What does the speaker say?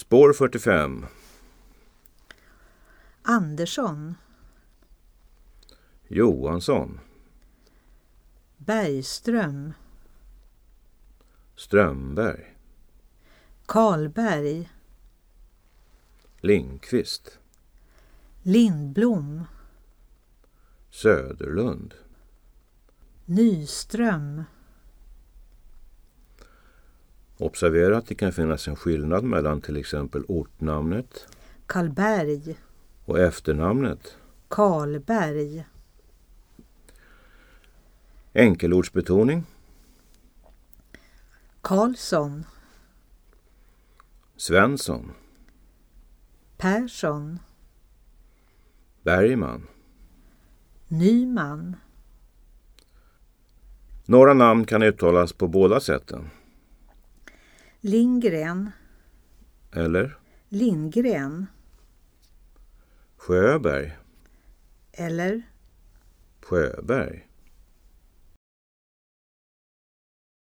Spår 45. Andersson. Johansson. Bergström. Strömberg. Karlberg. Lindqvist. Lindblom. Söderlund. Nyström. Observera att det kan finnas en skillnad mellan till exempel ortnamnet Karlberg. och efternamnet. Karlberg. Enkelordsbetoning. Karlsson. Svensson. Persson. Bergman. Nyman. Några namn kan uttalas på båda sätten. Lindgren. Eller Lindgren. Sjöberg. Eller Sjöberg.